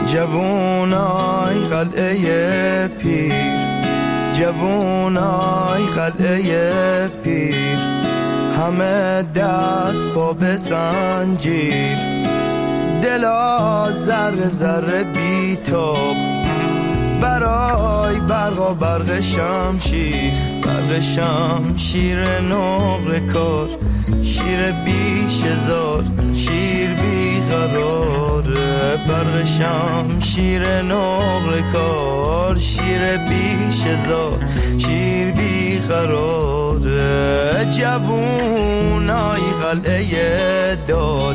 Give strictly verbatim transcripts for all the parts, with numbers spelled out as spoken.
جوونای قلعه پیر، جوونای قلعه پیر، همه دست با به زنجیر، دلا ذره ذره بیتاب برای برق و برق شمشیر، برق شمشیر نقره کار، شیر بیش هزار، شیر بیقراره، برق شمشیر نقره کار، شیر بیش هزار، شیر بیقراره. جوونای قلعه داد،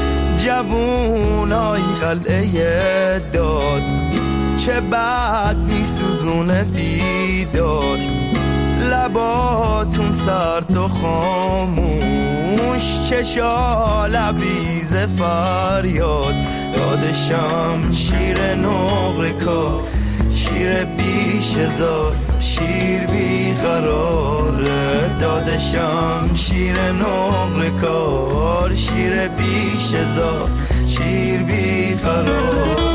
جوونای قلعه داد، چه بد میسوزونه بیداد، لباتون سرد و خاموش، چشا لبریز فریاد، داد شمشیر نقره کار، شیر بیش هزار، شیر بیقراره، داد شمشیر نقره کار، شیر بیش هزار، شیر بیقراره.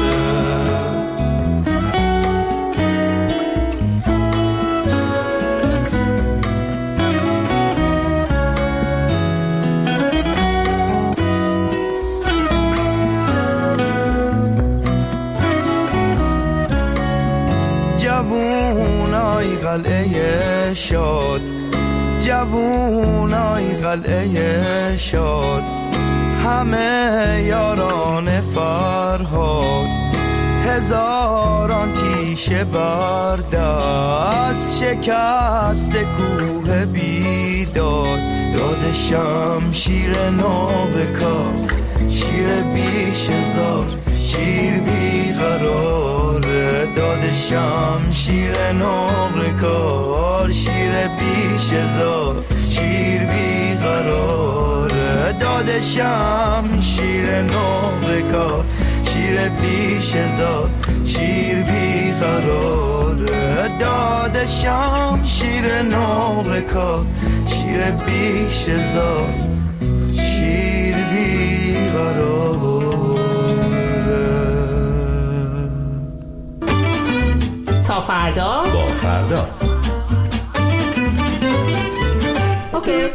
جوونای قلعه شاد، جوونای قلعه شاد، همه یاران فرهاد، هزاران تیشه بردست، شکست کوه بیداد، داد شمشیر نقره کار، شیر بیش هزار، شیر بیقراره، داد شمشیر نقره کار، شیر بیش هزار، شیر بیقراره، داد شمشیر نقره کار، شیر بیش هزار، شیر بیقراره، داد شمشیر نقره کار، شیر بیش هزار، شیر بیقراره. تا فردا با فردا. اوکی.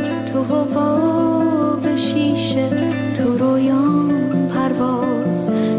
تو رویام پرواز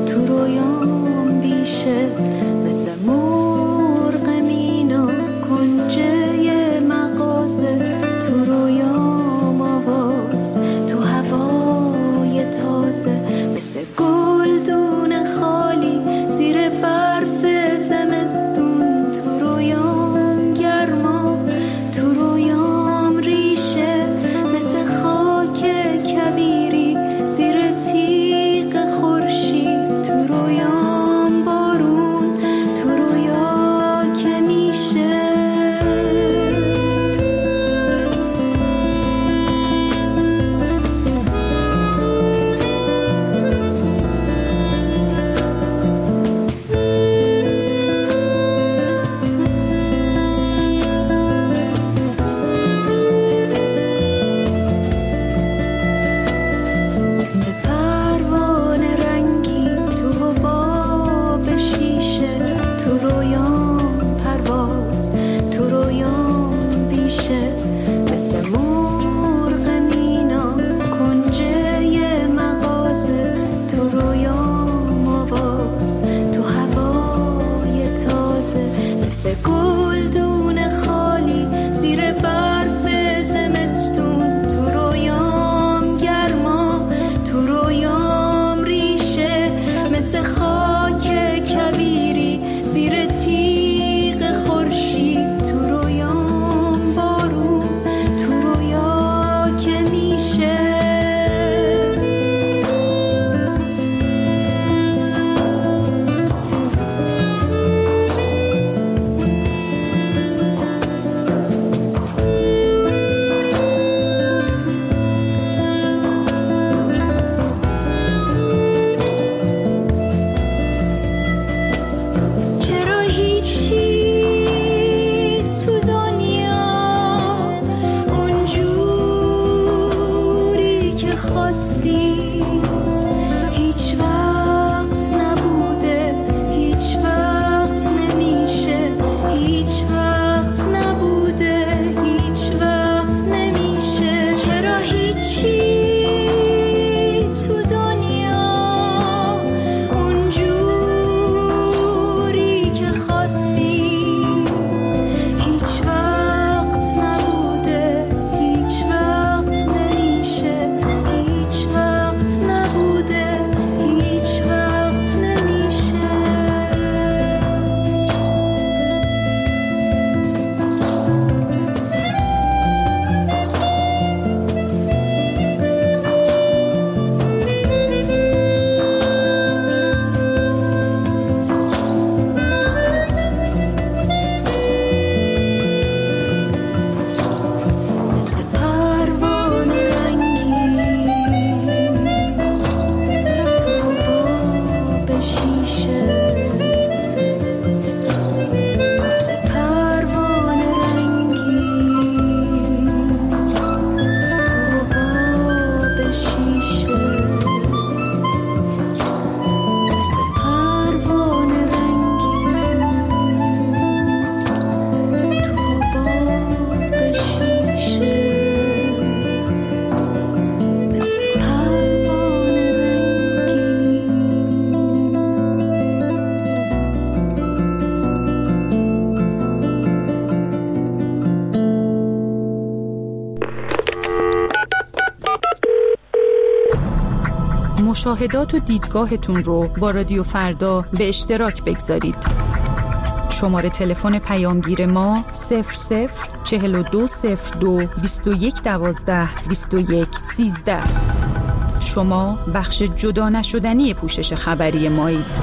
مشاهدات و دیدگاهتون رو با رادیو فردا به اشتراک بگذارید. شماره تلفن پیامگیر ما صفر صفر چهل و دو صفر دو بیست و یک دوازده بیست و یک سیزده. شما بخش جدا نشدنی پوشش خبری مایید.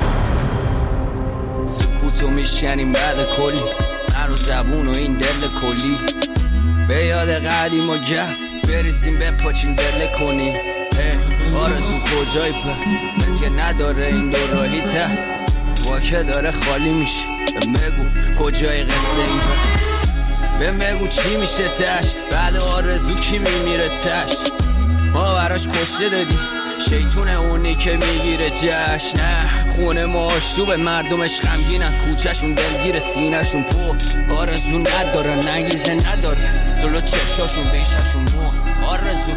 سکوتو میشنیم بعد کلی من و زبون و این دل کلی به یاد قدیم و گف بریزیم بپاچیم دل کنی. آرزو کجایی په مثل نداره این دو راهی ته واکه داره خالی میشه. بگو کجای قصه این په بگو چی میشه تش بعد آرزو کی میمیره تش. ما براش کشته دادی شیطون اونی که میگیره جشن. نه خونه ما آشوب مردمش غمگینن کوچهشون دلگیر سینهشون پو آرزو نداره نگیزه نداره جلو چشاشون بیششون مو آرزو.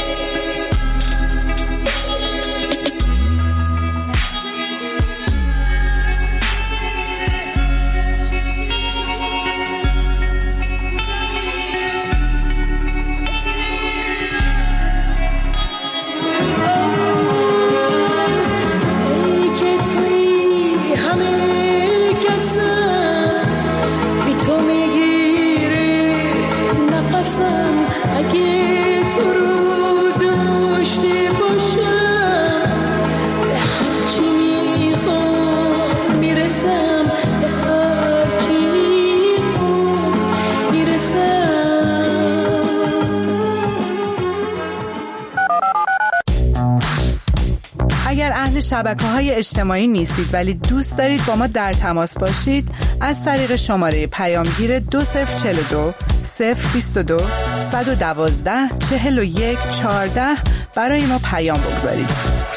شبکه‌های اجتماعی نیستید ولی دوست دارید با ما در تماس باشید، از طریق شماره پیامگیر دو صفر چهل و دو صفر بیست و دو صد و دوازده چهل و یک چهارده برای ما پیام بگذارید.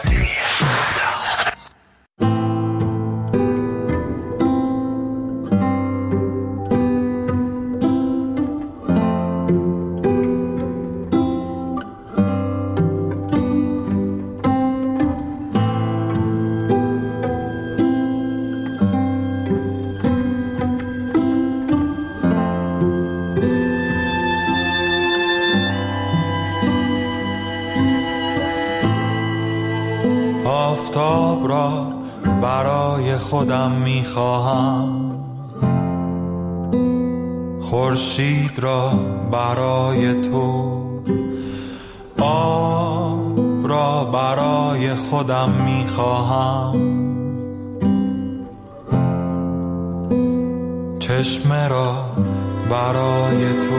آفتاب را برای خودم میخواهم، خورشید را برای تو، آب را برای خودم میخواهم، چشمه را برای تو،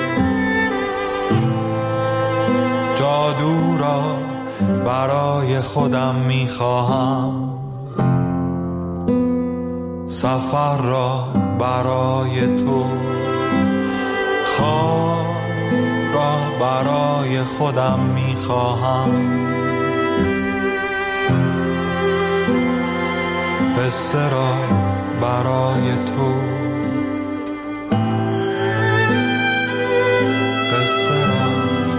جادو را برای خودم میخواهم، سفر را برای تو، خواب را برای خودم میخواهم، قصه را برای تو، قصه را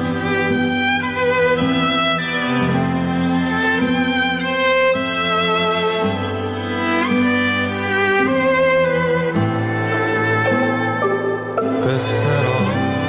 قصه را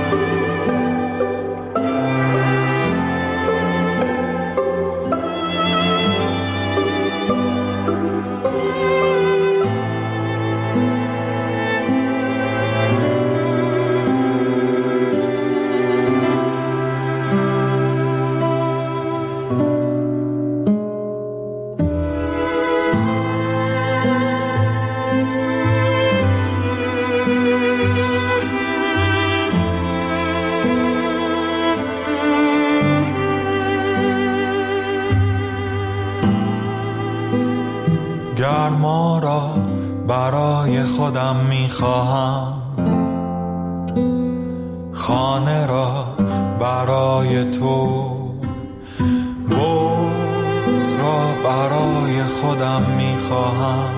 گرما را برای خودم میخواهم، خانه را برای تو، بغض را برای خودم میخواهم،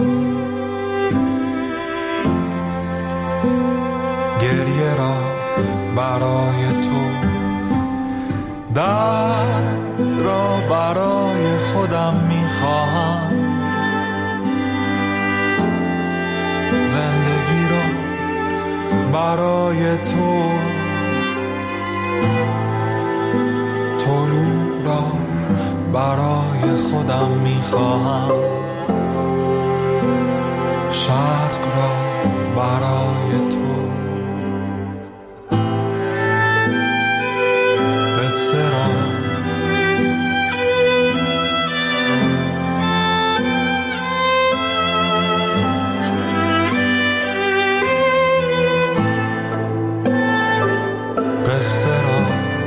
گریه را برای تو، درد را برای خودم میخواهم، زندگی را برای تو، طلوع را برای خودم میخواهم، شرق را برای تو، قصه را قصه را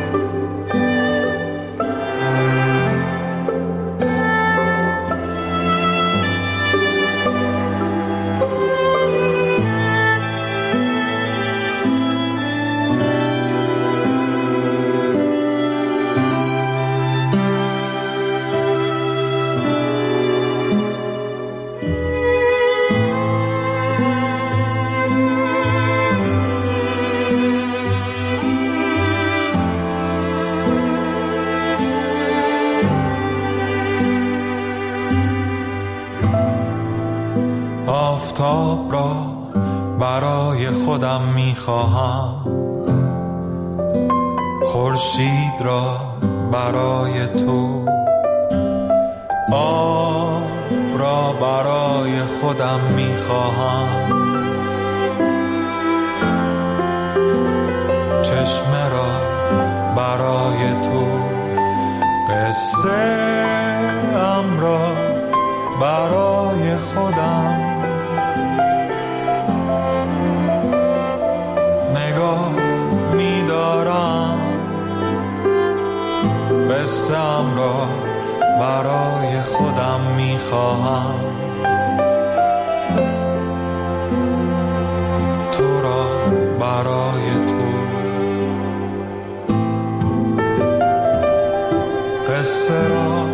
آفتاب را برای خودم میخواهم، خورشید را برای تو، آب را برای خودم میخواهم، چشمه را برای تو، قصه ام را برای خودم، نگاه می‌دارم قصه‌ام را برای خودم می‌خواهم، تو را برای تو، قصه را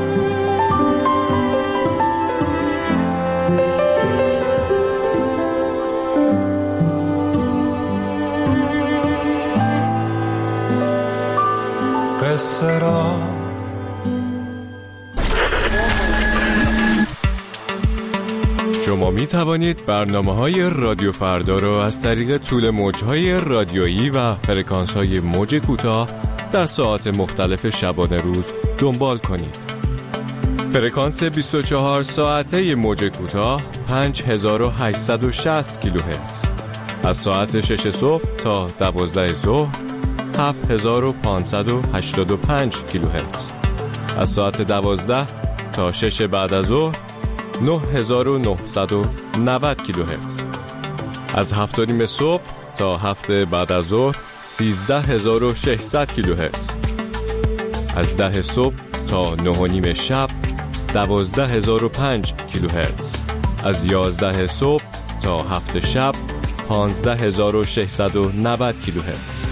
قصه را شما می توانید برنامه‌های رادیو فردا را از طریق طول موج‌های رادیویی و فرکانس‌های موج کوتاه در ساعات مختلف شبانه روز دنبال کنید. فرکانس بیست و چهار ساعته موج کوتاه پنج هزار و هشتصد و شصت کیلوهرتز از ساعت شش صبح تا دوازده ظهر، هفت هزار و پانصد و هشتاد و پنج کیلوهرتز از ساعت دوازده تا شش بعد از ظهر، نه هزار و نهصد و نود کیلوهرتز از هفت و نیم صبح تا هفت بعد از ظهر، سیزده هزار و ششصد کیلوهرتز از ده صبح تا نه و نیم شب، دوازده هزار و پنج کیلوهرتز از یازده صبح تا هفت شب، پانزده هزار و ششصد و نود کیلوهرتز.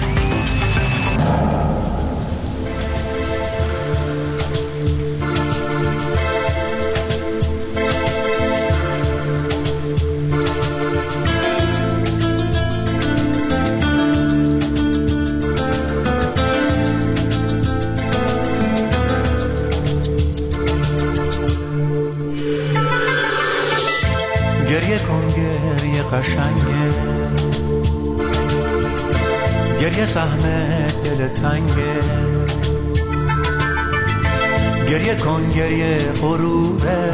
گریه کن گریه قشنگه، گریه سهم دل تنگه، گریه کن گریه غروره،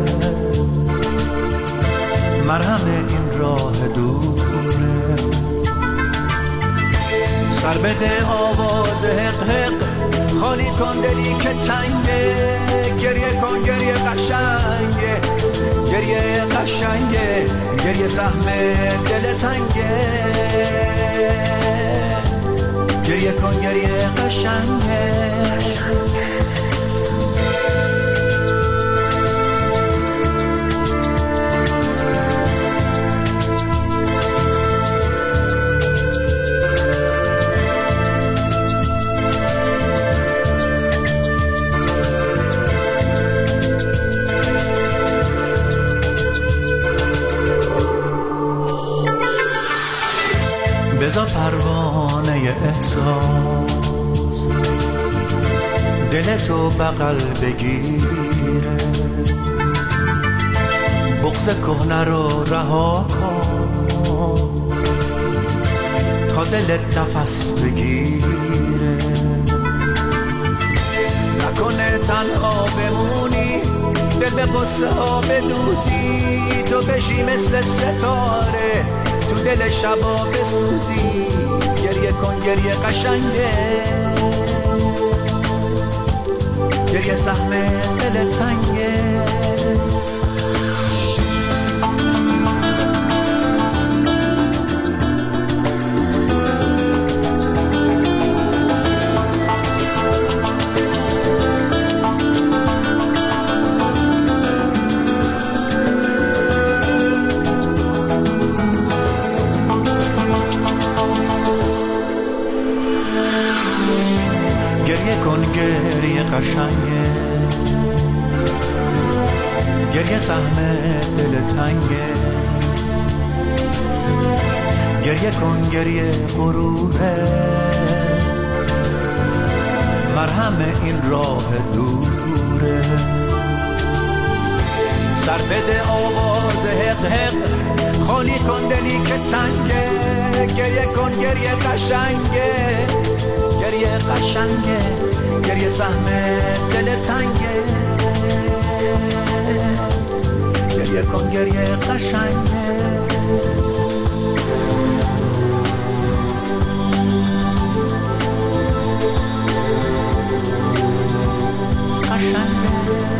مرهم این راه دوره، سر بده آواز حق حق، خالی کن دلی که تنگه، گریه کن گریه قشنگه، گریه قشنگه، گریه سهم دل تنگه، گریه کن گریه قشنگه. بذار پروانه احساس دل تو بغل بگیره، بغض کهنه رو رها کن تا دلت نفس بگیره، نکنه تنها بمونی دل به قصه ها بدوزی، تو بشی مثل ستاره تو دل شبا بسوزی. گریه کن گریه قشنگه، گریه سهم دل تنگه. قشنگه گریه سهم دل تنگه، گریه کن گریه غروره، مرهم این راه دوره. سر بده آواز حق حق، خالی کن دلی که تنگه. گریه کن گریه قشنگه، گریه قشنگه، گریه سهم دل تنگه. گریه کن گریه قشنگه. قشنگه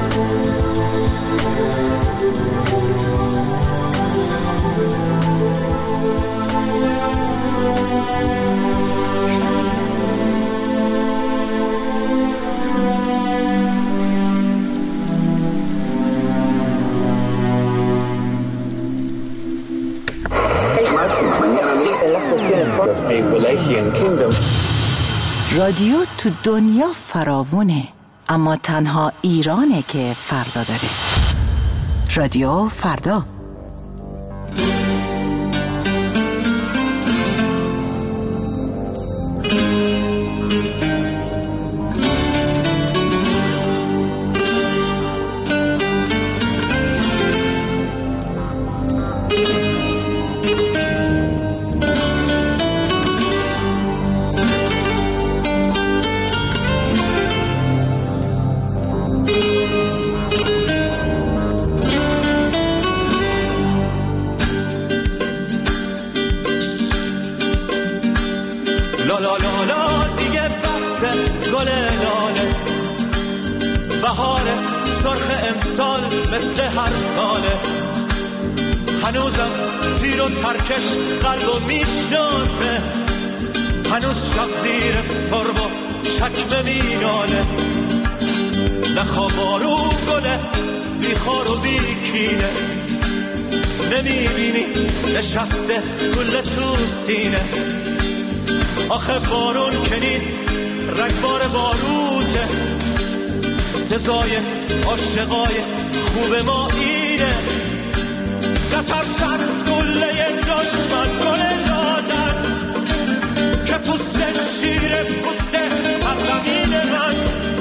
رادیو تو دنیا فراوونه، اما تنها ایرانه که فردا داره. رادیو فردا. بهاره سرخ امسال مثل هر ساله، هنوزم تیر و ترکش قلبو میشناسه، هنوز شب زیر سرب و چکمه میناله. نخواب بارون گله بیخار و بیکینه، نمیبینی نشسته گل تو سینه. آخه بارون که نیست رگبار باروته، سزای عاشقای خوب ما اینه. نترس از گله دشمن گل دادن که پوست شیر پوست سرزمین من.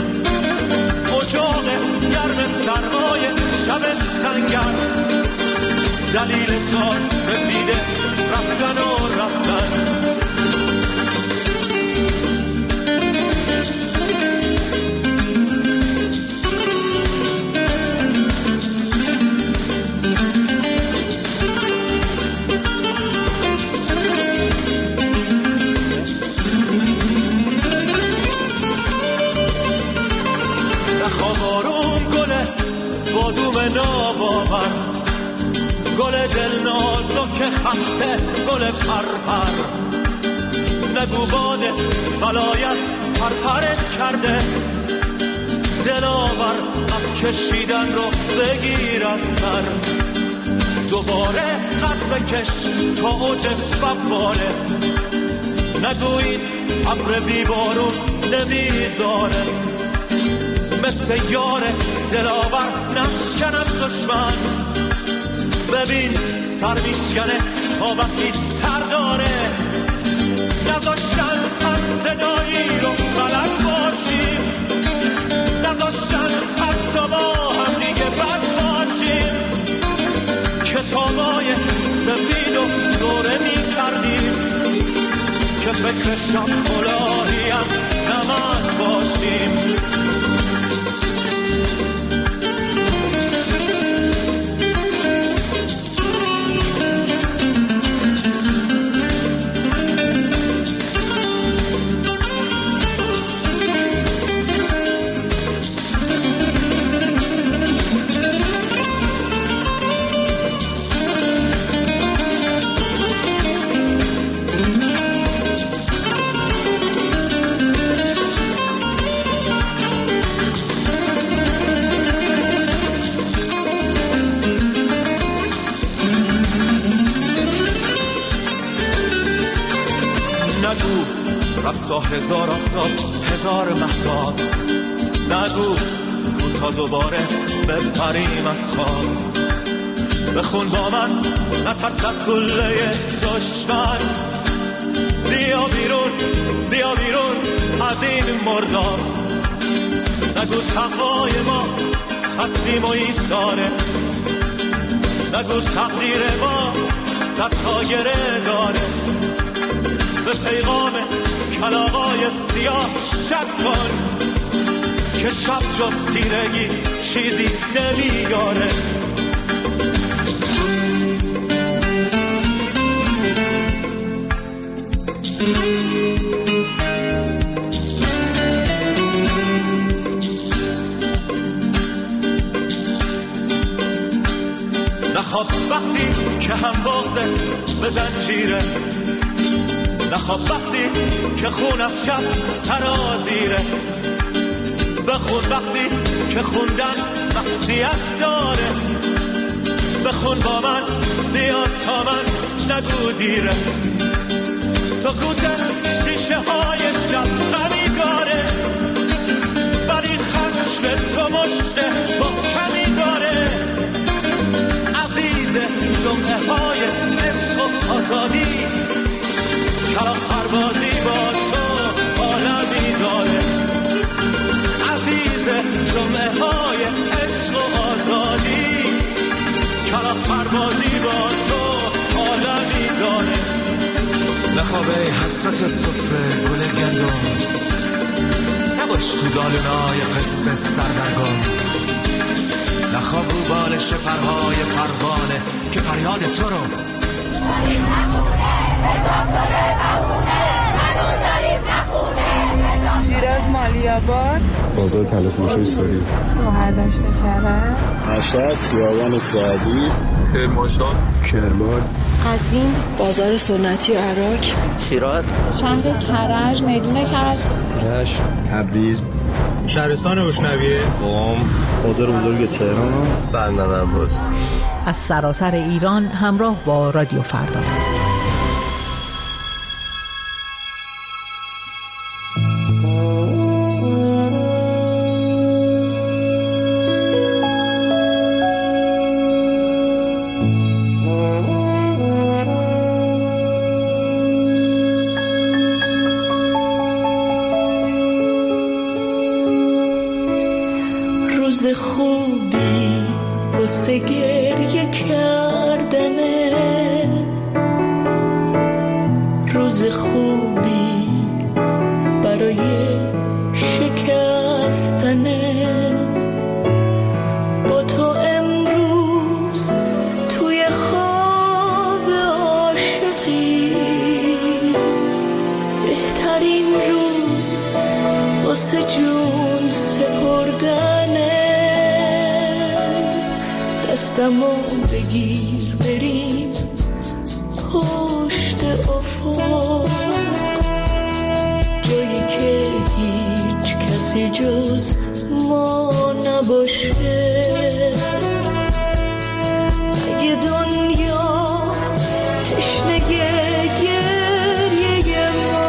اجاق گرم سرمای شب سنگن، دلیل تا سفیده رفتن و رفتن. ناباور گل دل نازک خسته گل پرپر، نگو باد غلایت پرپرت کرده. دلاور قد کشیدن رو بگیر از سر، دوباره قد بکش تا اوج فواره. نگو این ابر بیبارون نمیذاره، مثل یار دلاور نشکن از دشمن. ببین سر میشکنه تا وقتی سر داره، نذاشتن هم صدایی رو بلند باشیم، نذاشتن حتی با هم دیگه بد باشیم. کتابای سفید و دوره میکردیم که فکر شب کلاهی از نمک باشیم. نگو رفت تا هزار آفتاب هزار مهتاب، نگو تا دوباره بپریم از خواب. بخون با من نترس از گله دشمن، بیا بیرون بیا بیرون از این مرداب. نگو تقوای ما تسلیم و ایثاره، نگو تقدیر ما صد تا گره داره. به پیغام کلاغای سیاه شک کن که شب جز تیرگی چیزی نمیاره. نخواب وقتی که هم بغضت به زنجیره، نخواب وقتی که خون از شب سرازیره. بخون وقتی که خوندن مقصیت داره، بخون با من بیا تا من نگو دیره. سکوت شیشه های شب غمی داره، ولی خشم تو مشت محکمی داره. عزیز جمعه های عشق و آزادی، کلاغ پروازی با تو عالمی داره. عزیز جمعه های عشق و آزادی، کلاغ پروازی با تو عالمی داره. نخوابه حسرت صفر گل گندم، نباش تو دالونای قصه سردرگم. نخواب رو بالش پرهای پروانه که فریاد تو رو شیراز مالیاباد، بازار تلفروشی سوری، گوهر داشته کرد، مشهد خیابان سعدی، کرمانشاه، کرمان، قزوین بازار سنتی عراق، شیراز شهر کرج میدون کرج، رشت، تبریز، شهرستان روشنویه، قم، بازار بزرگ تهران، بندر عباس. از سراسر ایران همراه با رادیو فردا. روز خوبی واسه گریه کردنه، روز خوبی برای شکستنه. با تو امروز توی خواب عاشقی، بهترین روز واسه جون سپردنه. دستمو بگیر بریم پشت افق، جایی که هیچ کسی جز ما نباشه. اگه دنیا تشنه گریه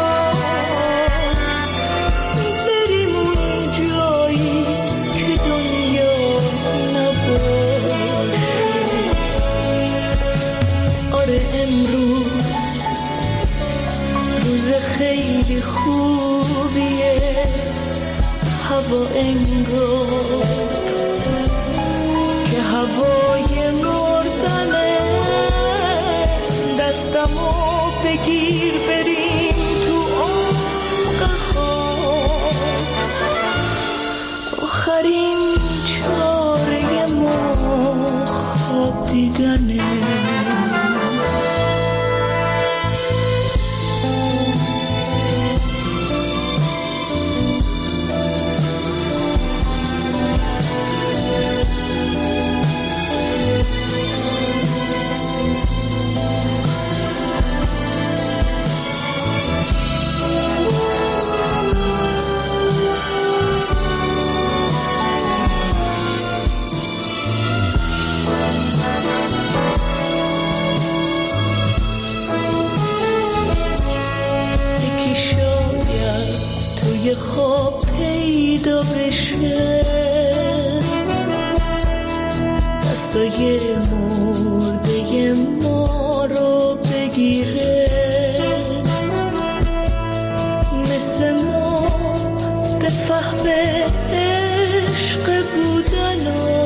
ماست، بریم اون جایی که دنیا نباشه. آره امروز روز خیلی خوبیه، هوا انگار که هوای مردنه. دستمو بگیر بریم تو عمق خواب، آخرین چاره ما خواب دیدنه. جای خواب پیدا بشه، دستای مرده ما رو بگیره، مثل ما به فهم عشق بودن و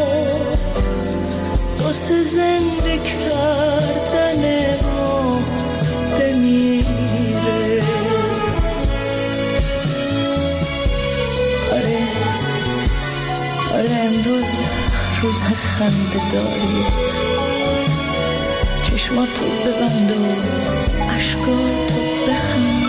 واسه زنده کردن ما بمیره. آره آره امروز روز خنده داری، چشماتو ببند و عشقاتو بخند،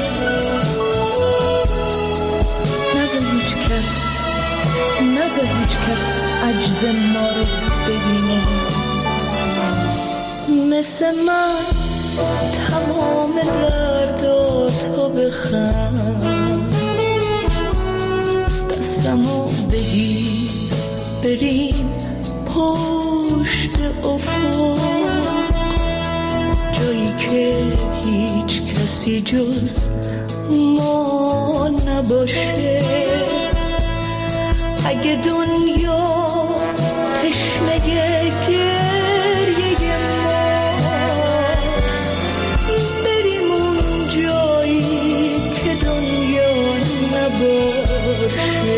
نذار هیچ کس نذار هیچ کس عجز ما رو ببینه، مثل من تمام درداتو بخند، دستمو بگیر بریم پشت افق، جایی که هیچ کسی جز ما نباشه. اگه دنیا تشنه گریه ماست، بریم اون جایی که دنیا نباشه.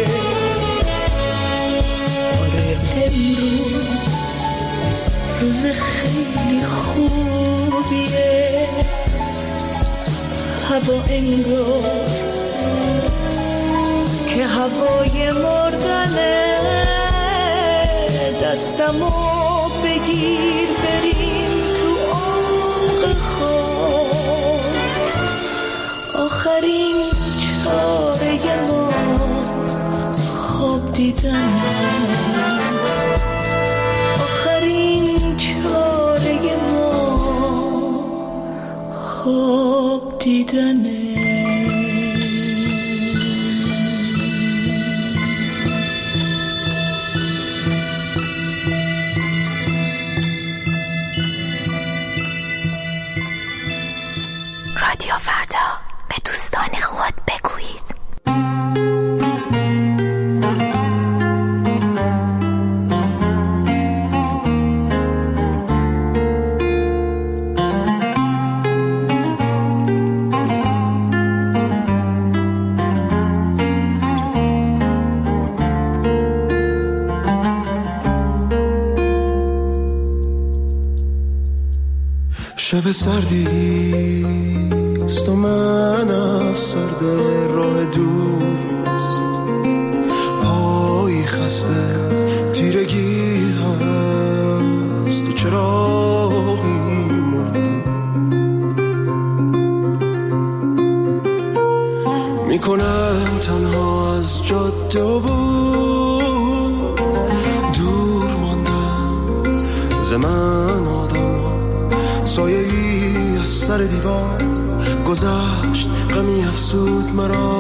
آره امروز روز خیلی خوبیه، هوا انگار که هوای مردنه، دستمو بگیر بریم تو عمق خواب، آخرین چاره ما خواب دیدنه، آخرین چاره ما خواب دیدنه. رادیو فردا، به دوستان خود بگویید. شب سردیست و من افسرده، راه دوست پایی خسته، تیرگی هست تو چراغی مرده، میکنم تنها از جاده و بود، دور ماندم ز من آدم، سایه ای از سر دیوار گذشت، غمی افسود مرا،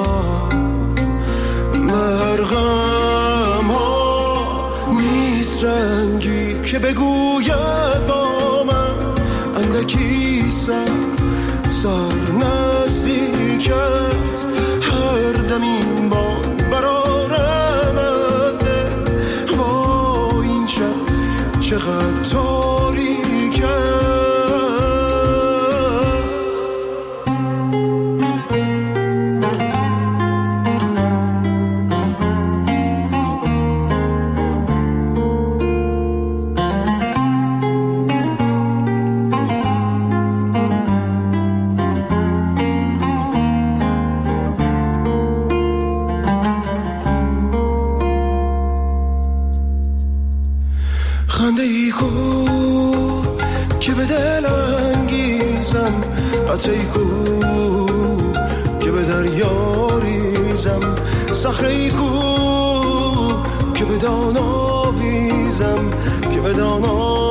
مرغم ها نیست رنگی که بگوید با من، اندکی سر سر نزدیک است، هر دم این باد برارم ازه، با این شب چقدر تاریک است. خنده ای کو که به دل انگیزم، قطعی کو که به دریا ریزم، صخره ای کو که به دان آویزم، که به دان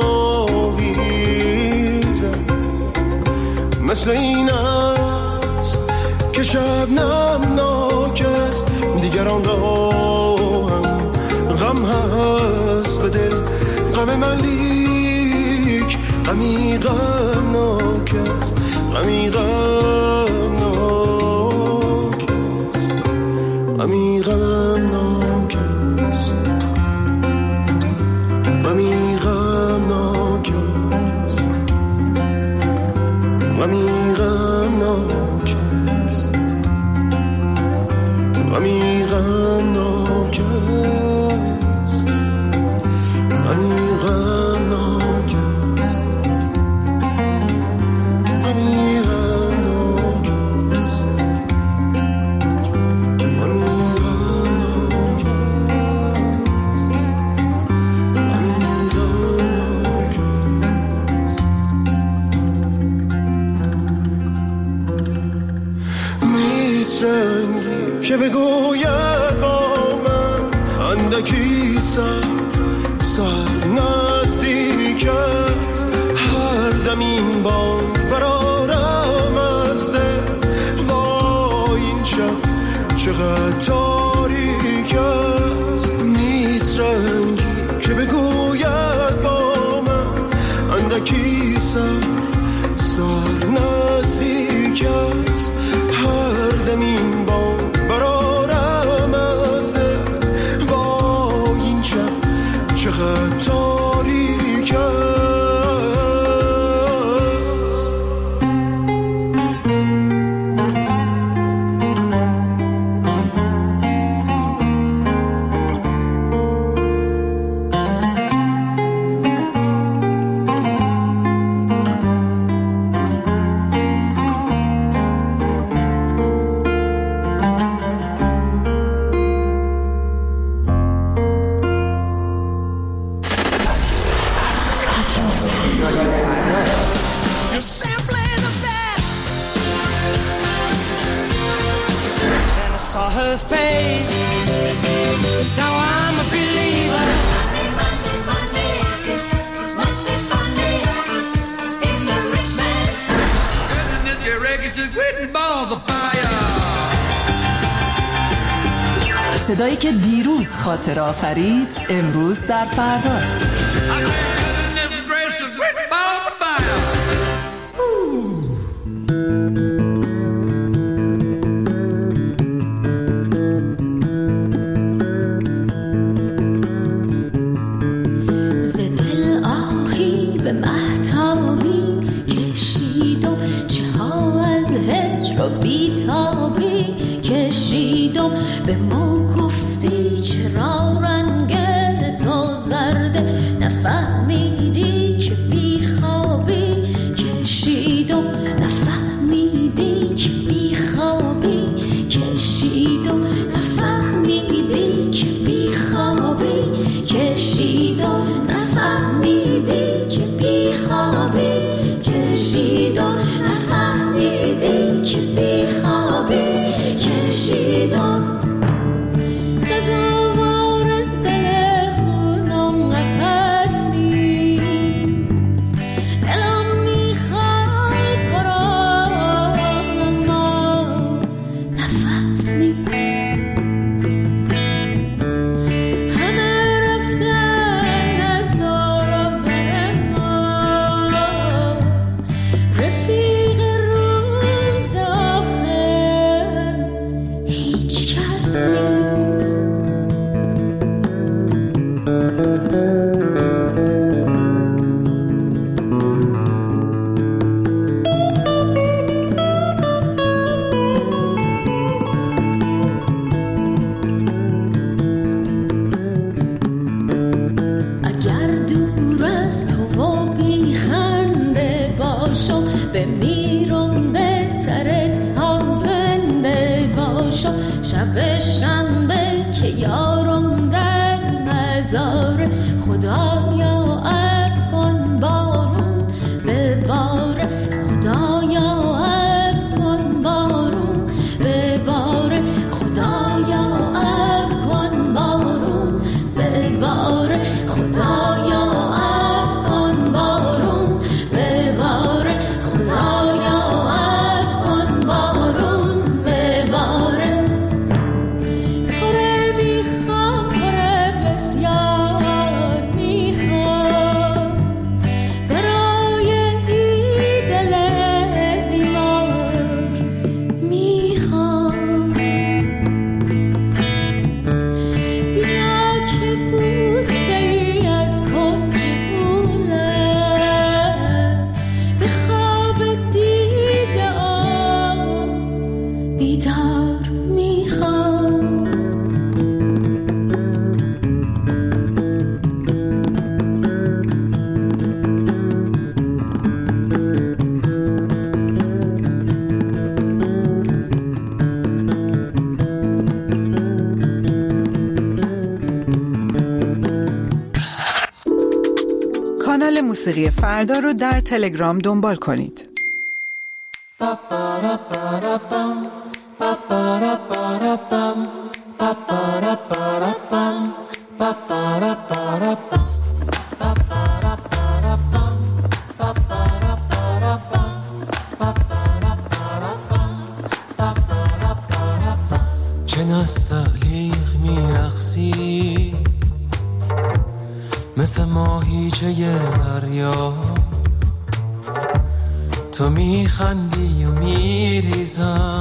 آویزم، مثل این است که شبنم ناک است، دیگران را هم غم هست به دل، غم من لیک غمی غم ناک است، غمی غم ناک است. است، غمی غمناک است، غمی غمناک است، غمی غمناک است، غمی غمناک رنگی که بگوید با من اندکی سر سر نزدیک است، هر دم این بانگ برارم از دل، وای این شب چقدر تاریک است. نیست رنگی که بگوید با من اندکی سر سر نزدیک است، هر دم این بام برارم از دل، وای این شب چقدر تاریک است. صدایی که دیروز خاطر آفرید امروز در فرداست. ز دل آهی به مهتابی کشیدم، چه ها از هجر و بیتابی کشیدم، به ما گفتی چرا رنگ تو زرده، نفهمیدی که بیخوابی کشیدم، نفهمیدی که بیخوابی کشیدم، نفهمیدی که بیخوابی کشیدم، نفهمیدی که بیخوابی کشیدم، نفهمیدی که بیخوابی کشیدم. رفیق روزا بیدار میخوام. کانال موسیقی فردا رو در تلگرام دنبال کنید. چه نستعلیق میرقصی مثل ماهیچه دریا، تو میخندی و میریزم،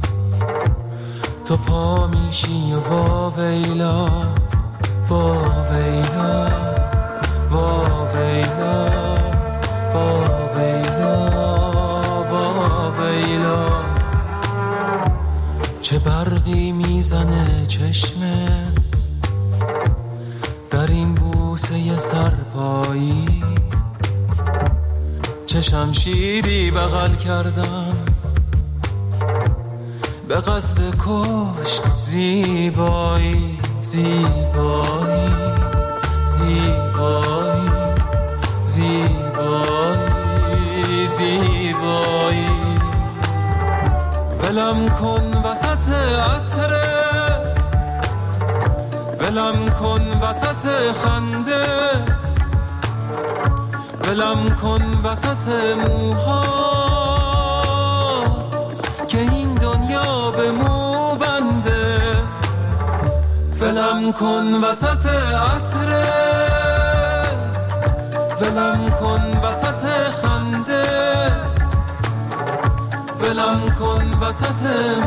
تو پا میشی و وا ویلا وا ویلا وا ویلا وا ویلا وا ویلا. چه برقی میزنه چشمت در این بوسه سرپایی، چه شمشیری بغل کردم به قصد کشت زیبایی زیبایی زیبایی زیبایی زیبایی. ولم کن وسط عطرت، ولم کن وسط خنده، ولم کن وسط موهات که این دنیا به مو بنده. ولم کن وسط عطرت، ولم کن وسط خنده، ولم کن وسط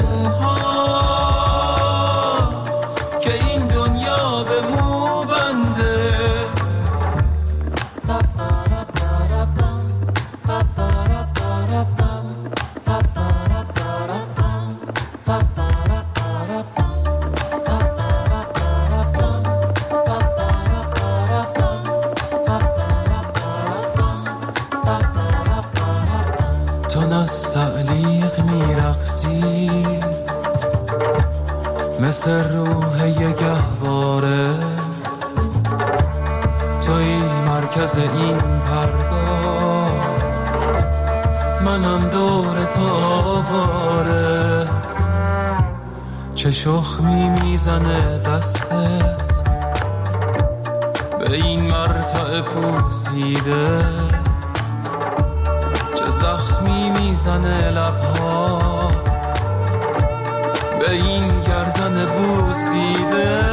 موهات که این دنیا به مو بنده. تو نستعلیق میرقصی مثل روح یه گهواره، توی مرکز این پرگاه، منم دور تو آواره. چه شخمی میزنه دستت به این مرتع پوسیده، چه زخمی میزنه لبهات به این گردن بوسیده.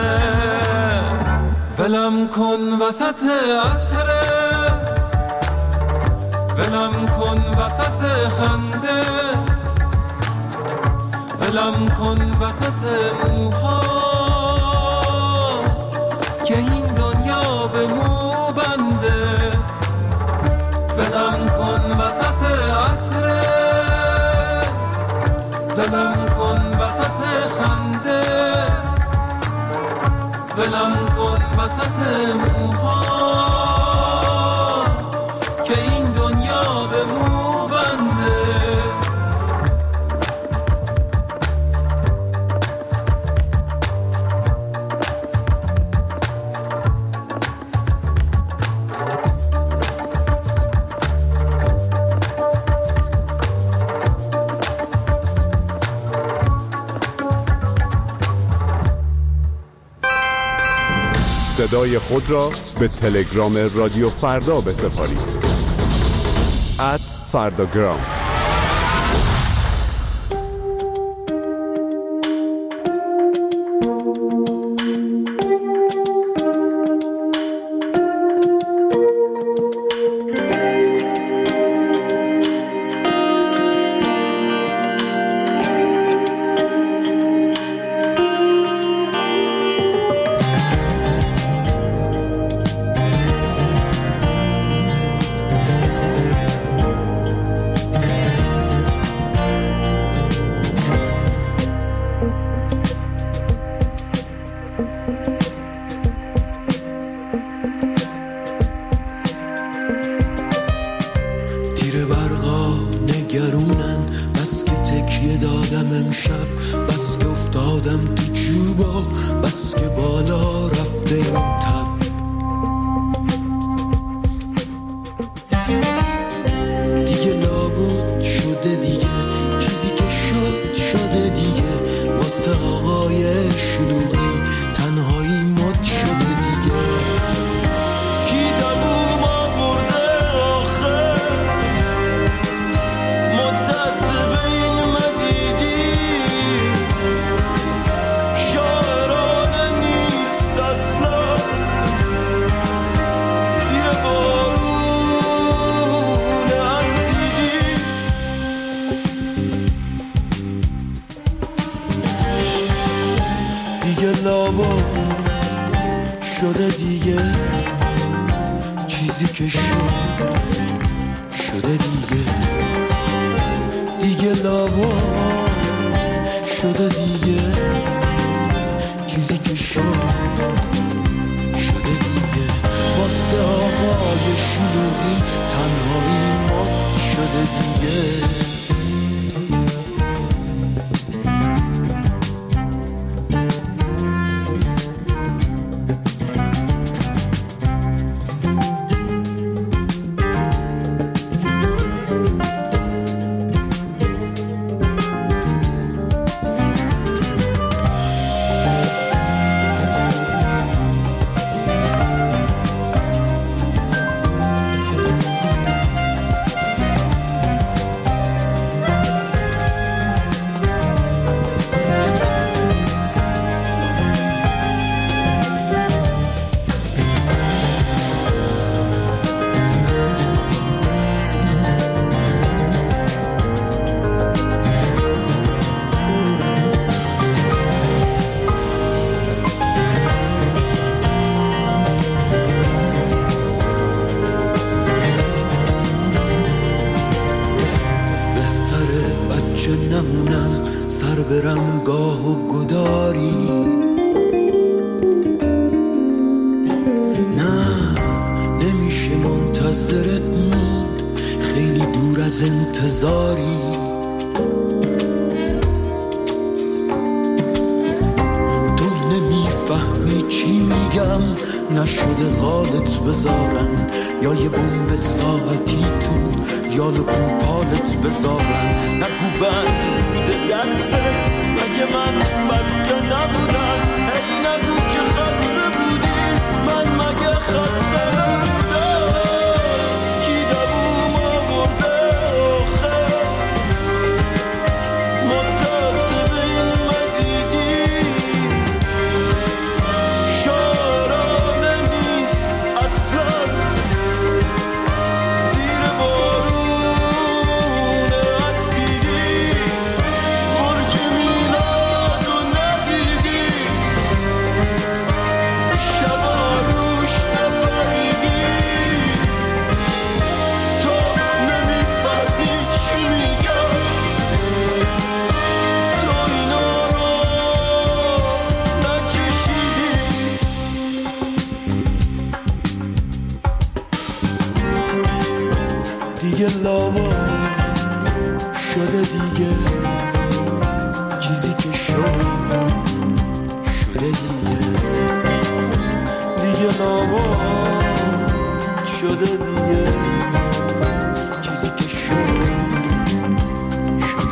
ولم کن وسط عطرت، ولم کن وسط خنده، ولم کن وسط موهات که این دنیا به مو بنده. ولم کن وسط عطرت، ولم کن وسط خنده، ولم کن وسط موهات که این دنیا به مو بنده. صدای خود را به تلگرام رادیو فردا بسپارید. ات فرداگرام. امشب، بس که افتادم تو چوبا، بس که بالا رفته این تب. دیگه لابد شده دیگه، چیزی که شد شده دیگه، واسه آقای شلوغی تنهایی مد شده دیگه. کی دبوم آورده آخه مدت بین مدیدی، شاعرانه نیست اصلا زیر بارون اسیدی. دیگه لابا شده دیگه، چیزی که شد شده دیگه. دیگه لابا شده دیگه، چیزی که شد شده دیگه. واسه آقای شلوغی تنهایی مد شده دیگه. برم گاه و گداری، نه نمیشه منتظرت موند، خیلی دور از انتظاری. تو نمیفهمی چی میگم، نشده غالت بذارن، یا یه بمب ساعتی تو یا لکو پالت بذارن. نگو بند بوده دستت، مگه من بسته نبودم؟ ای نگو که خسته بودی، من مگه خسته نبودم؟ کی دبوم آورده آخه مدت بین مدیدی، شاعرانه نیست اصلا زیر بارون اسیدی. برج میلاد رو ندیدی، شبا روش نبریدی. تو نمیفهمی چی میگم، تو اینا رو نکشیدی. دیگه لاوا شده دیگه، چیزی که شد شده دیگه. دیگه لاوا شده دیگه، چیزی که شد شده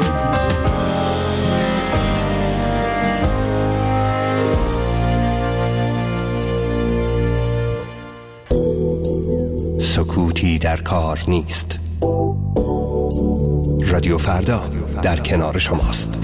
دیگه. سکوتی در کار نیست. رادیو فردا در کنار شماست.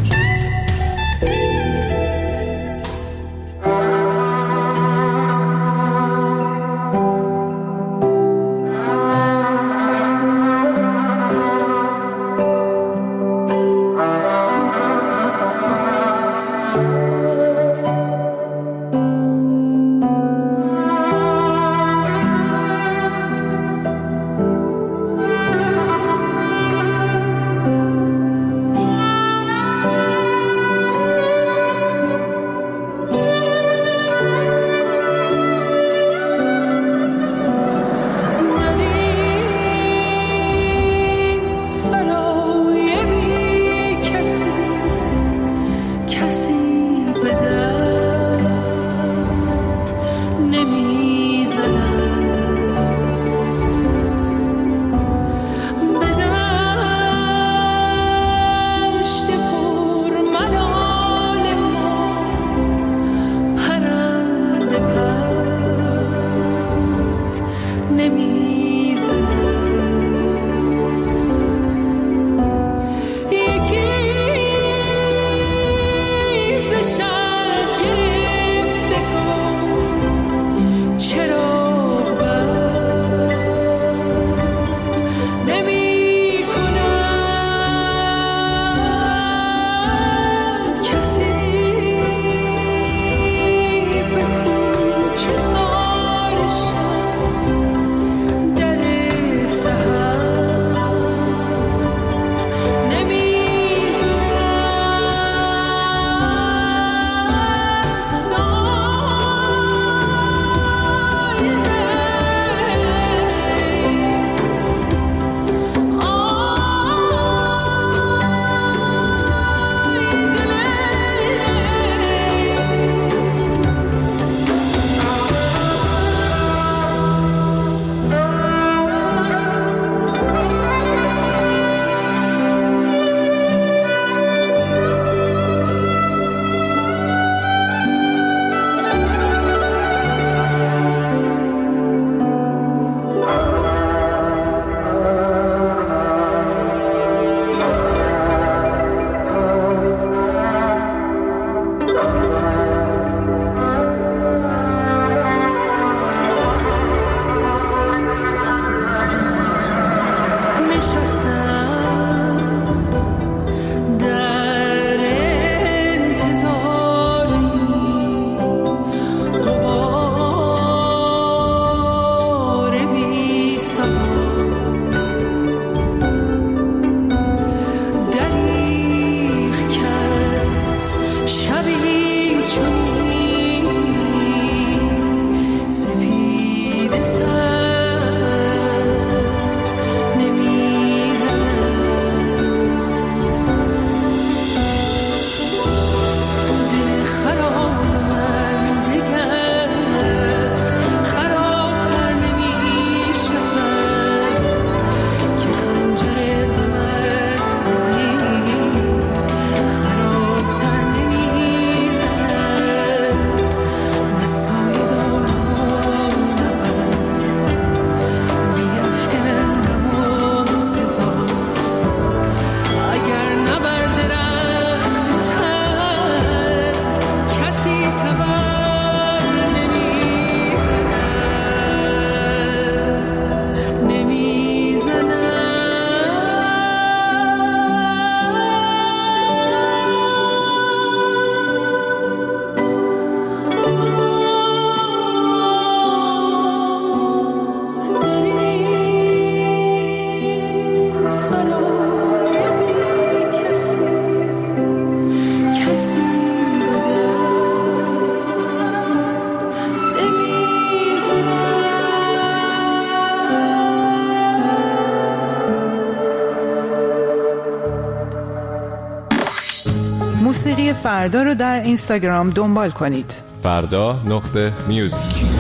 موسیقی فردا رو در اینستاگرام دنبال کنید. فردا نقطه میوزیک.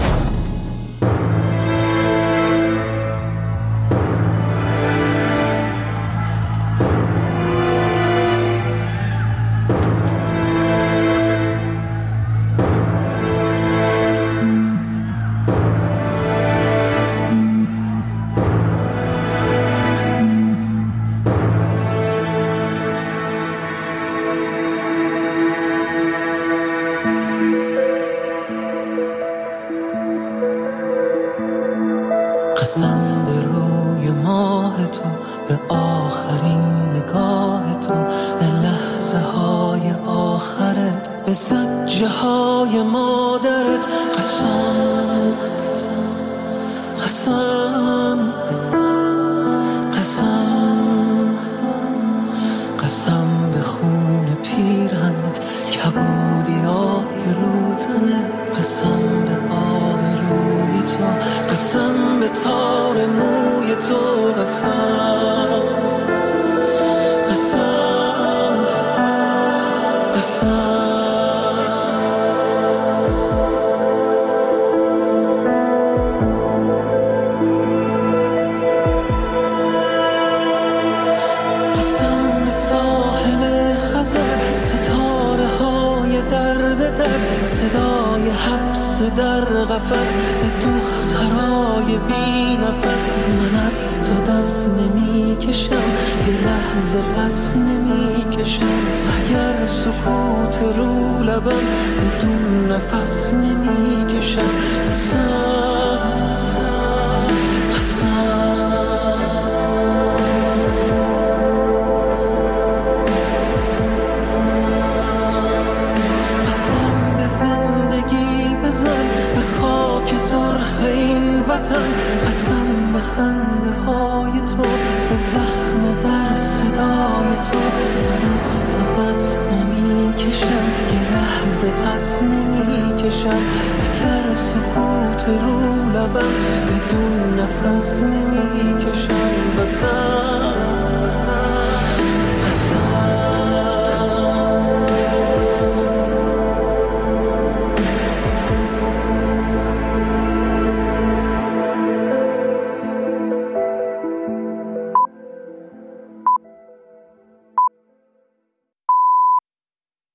قسم به روی ماه تو، به آخرین نگاه تو، به لحظه های آخرت، به زجه های مادرت. قسم قسم قسم قسم به خون پیرهنت، کبودی آهی رو تنت. قسم به آب روی تو، قسم به تار موی تو. قسم قسم قسم قسم به ساحل خزر، ستاره های در به در، صدای حبس در قفس، به دخترای بی نفس. من از تو دست نمی کشم، یه لحظه پس نمی کشم. اگر سکوت رو لبم، بدون نفس نمی کشم. قسم قسم قسم به خنده های تو، به زخم در صدای تو. من از تو دست نمی کشم، یه لحظه پس نمی کشم. اگر سکوت رو لبم، بدون نفس نمی کشم. قسم